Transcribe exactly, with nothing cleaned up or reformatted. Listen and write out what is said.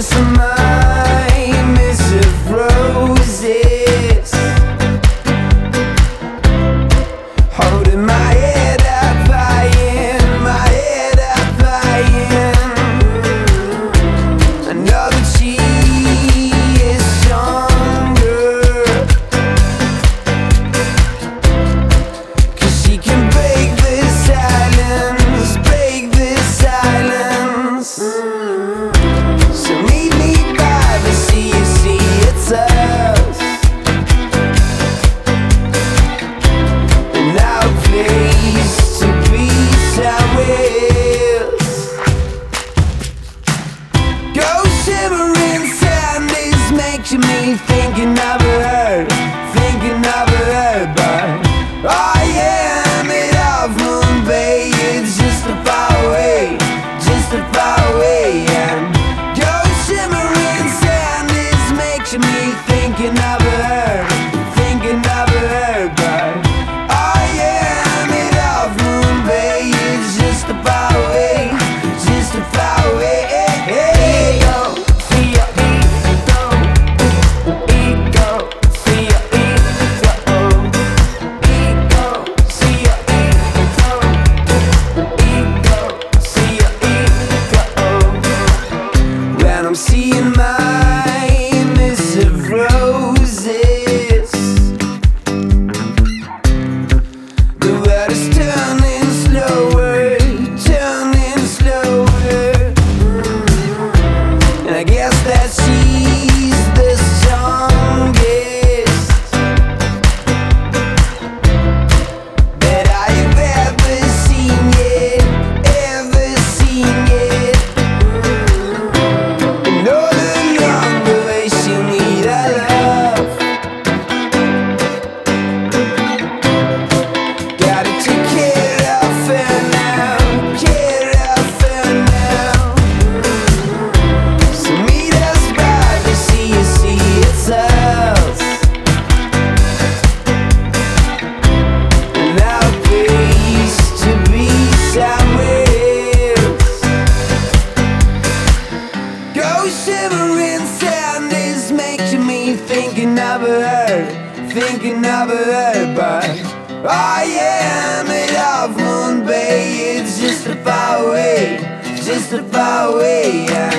this my missive roses, holding my head up high, my head up high. I know that she is stronger, 'cause she can break the silence, break the silence. So meet me by the sea, you see it's us, and our place to be somewhere else. Go shivering sand is making me thinking of her, thinking of her, but I am at Half Moon Bay. It's just a far away, just a far away. And go shimmering sand is making me thinking of her, thinking of her, but I am at Half Moon Bay. It's just a far away, just a far away. Ego, see ya, ego, ego, see ya, ego, ego, see ya, ego, ego, see ya, ego. When I'm seeing my missive roses, the world is turning slower, turning slower, and I guess that she's the strongest that I've ever seen yet, ever seen yet. And all along the way she'll need our love. Gotta take care of her now, care of her now. So meet us by the sea, you see it's us, and our place to be somewhere else. Go shivering sand is making me thinking of her, thinking of her, but I am at Half Moon Bay. It's just a far away, just a far away. Yeah.